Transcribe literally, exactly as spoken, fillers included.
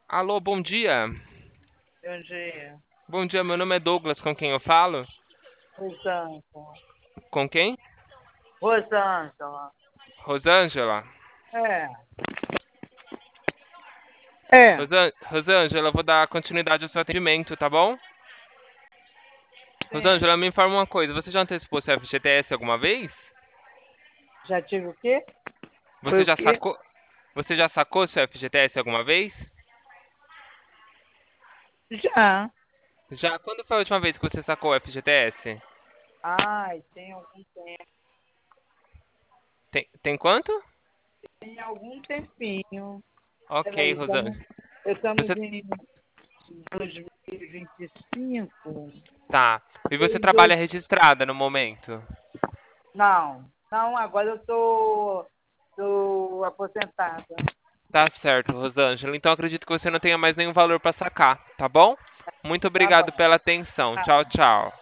Alô, bom dia. Bom dia. Bom dia, meu nome é Douglas, com quem eu falo? Rosângela. Com quem? Rosângela. Rosângela? É. É. Rosan- Rosângela, eu vou dar continuidade ao seu atendimento, tá bom? Sim. Rosângela, me informa uma coisa, você já antecipou seu F G T S alguma vez? Já tive o quê? Foi Você o já quê? sacou, você já sacou seu F G T S alguma vez? Já. Já, quando foi a última vez que você sacou o F G T S? Ai, tem algum tempo. Tem, tem quanto? Tem algum tempinho. Ok, Peraí, estamos, Rosângela. estamos Você, em dois mil e vinte e cinco. tá. E você Foi trabalha dois... registrada no momento? Não. Não, agora eu tô, tô aposentada. Tá certo, Rosângela. Então acredito que você não tenha mais nenhum valor para sacar, tá bom? Muito Tá obrigado bom. pela atenção. Tchau, Tá. tchau.